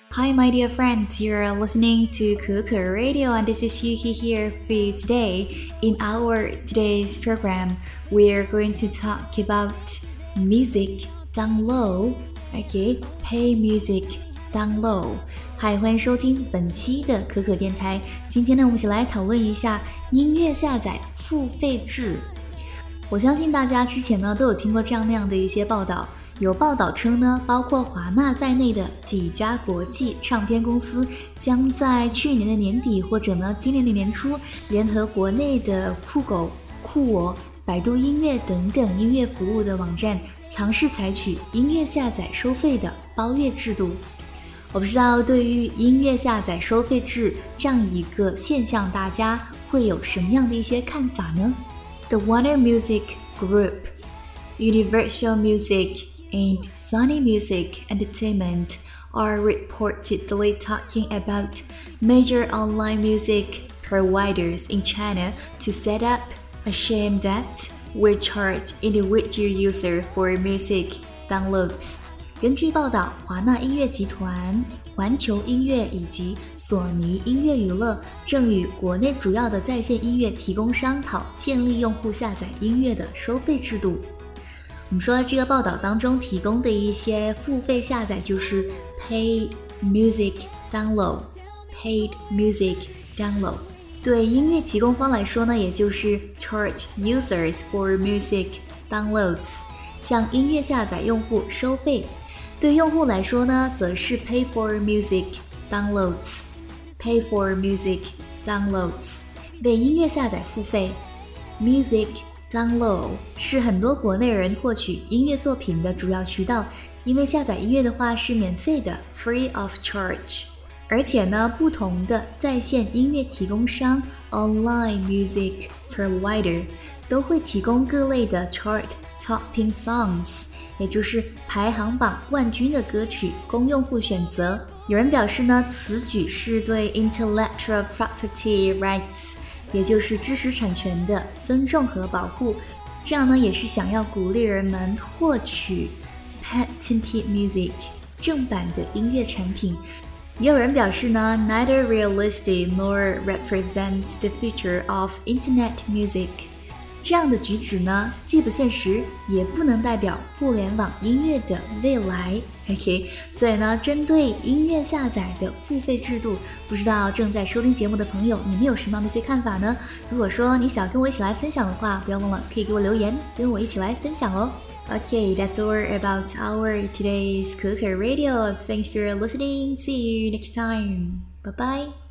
Hi, my dear friends. You're listening to Keke Radio, and this is Yuki here for you today. In our today's program, we're going to talk about music download. Okay, pay music download. 嗨，欢迎收听本期的可可电台。今天呢，我们一起来讨论一下音乐下载付费制。我相信大家之前呢都有听过这样那样的一些报道。有报道称呢，包括华纳在内的几家国际唱片公司将在去年的年底或者呢今年的年初，联合国内的酷狗、酷我、百度音乐等等音乐服务的网站，尝试采取音乐下载收费的包月制度。我不知道对于音乐下载收费制这样一个现象，大家会有什么样的一些看法呢？ The Warner Music Group、Universal Music、and Sony Music Entertainment are reportedly talking about major online music providers in China to set up a scheme that will charge individual users for music downloads. 根据报道，华纳音乐集团、环球音乐以及索尼音乐娱乐正与国内主要的在线音乐提供商讨建立用户下载音乐的收费制度。我们说这个报道当中提供的一些付费下载就是 paid music download。 对音乐提供方来说呢，也就是 charge users for music downloads， 向音乐下载用户收费。对用户来说呢，则是 pay for music downloads， 为音乐下载付费。 music download 是很多国内人获取音乐作品的主要渠道，因为下载音乐的话是免费的 free of charge， 而且呢，不同的在线音乐提供商 online music provider 都会提供各类的 chart topping songs， 也就是排行榜冠军的歌曲供用户选择。有人表示呢，此举是对 intellectual property rights，也就是知识产权的尊重和保护，这样呢也是想要鼓励人们获取 patented music 正版的音乐产品。也有人表示呢 neither realistic nor represents the future of internet music， 这样的举止呢既不现实也不能代表互联网音乐的未来。 OK， 所以呢针对音乐下载的付费制度，不知道正在收听节目的朋友你们有什么样的一些看法呢？如果说你想跟我一起来分享的话，不要忘了可以给我留言跟我一起来分享哦。 Okay, that's all about our today's Keke Radio. Thanks for listening. See you next time. Bye bye.